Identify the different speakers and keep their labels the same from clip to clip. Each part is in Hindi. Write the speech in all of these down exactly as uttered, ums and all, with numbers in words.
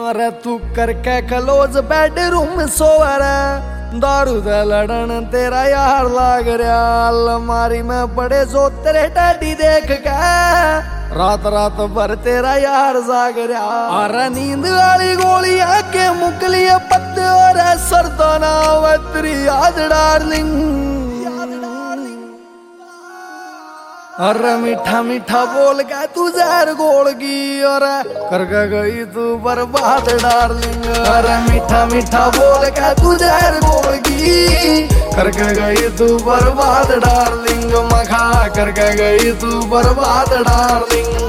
Speaker 1: अरे तू करके क्लोज बेडरूम में सोवर दारू दे लड़न तेरा यार लाग रहा अलमारी में पड़े जो तेरे डैडी देख के रात रात भर तेरा यार जाग रहा। अरे नींद वाली गोलियां के मुकली पत्ते और सरदाना वत्री याद डार्लिंग। अरे मीठा मीठा बोल के तू जहर घोलगी और करके गई तू बर्बाद डार्लिंग। अरे मीठा मीठा बोल के तू जहर घोलगी करके गई तू बर्बाद डार्लिंग। मखा करके गई तू बर्बाद डार्लिंग।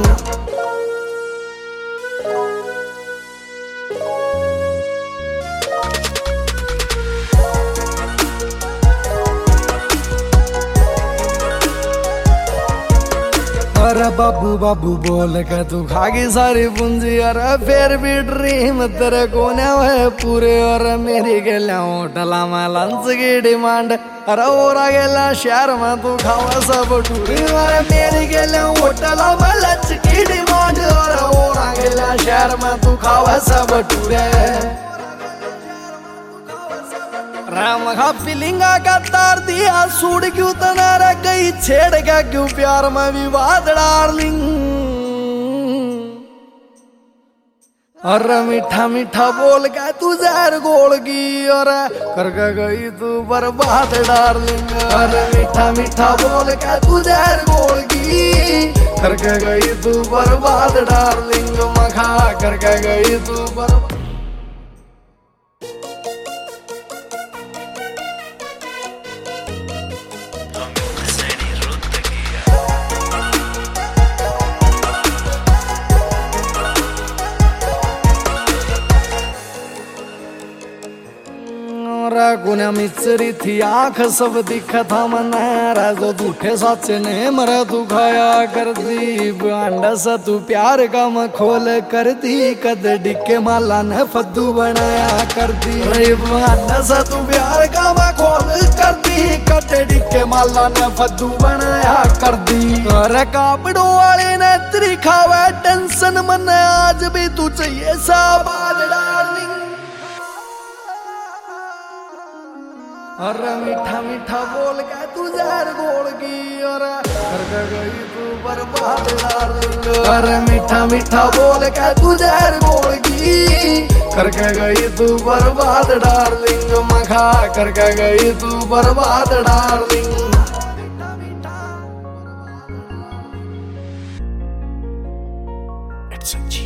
Speaker 1: अरे बाबू बाबू बोल के तू खागी सारी पूंजी अरे फिर भी ड्रीम तेरे कोने है पूरे। और मेरी गेला होटला में लंच की डिमांड अरे और गेला शहर में तू खावा सब टूरे। अरे मेरी गेला होटला में लंच की डिमांड और और गेला शहर में तू खावा सब टूरे। राम खा फिलिंगा का तार दिया सूड क्यों तना रह गई छेड़ का क्यों प्यार में विवाद डार्लिंग। अरे मीठा मीठा बोल के तू जहर घोलगी और करके गई तू बर्बाद डार्लिंग। अरे मीठा मीठा बोल के तू जहर घोलगी करके गई तू बर्बाद डार्लिंग। मखा करके गई तू बर्बाद। गुना मिचरी थी आंख सब दिखा था मनारा जो दुखे साचे ने मरा तू खाया कर दी। अंडा सा तू प्यार का मखोल कर दी कद डिके माला ने फद्दू बनाया कर दी। अंडा सा तू प्यार का मखोल कर दी कद डिके माला ने फद्दू बनाया कर दी। अरे कापड़ों वाले ने तेरी खावा टेंशन मन आज भी तू चाहिए साबाद डार्लिंग। अरे मीठा मीठा बोल के तू जहर घोलगी और करके गई तू बर्बाद डार्लिंग। अरे मीठा मीठा बोल के तू जहर घोलगी करके गई तू बर्बाद डार्लिंग। मखा करके गई तू बर्बाद डार्लिंग। It's a